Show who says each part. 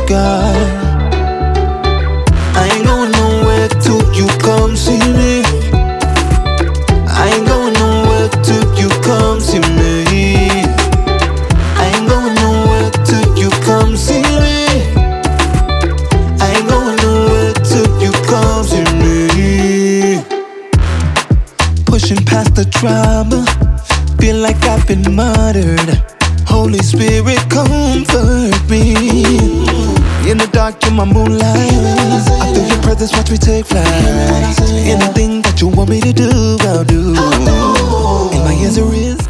Speaker 1: sky. I ain't going nowhere till you come see me. I ain't going nowhere till you come see me. I ain't going nowhere till you come see me. I ain't going nowhere till you come see me. Pushing past the drama, feel like I've been murdered. Holy Spirit, comfort me. In the dark, in my moonlight, I feel your presence, watch me take flight. Anything that you want me to do, I'll do. And my answer is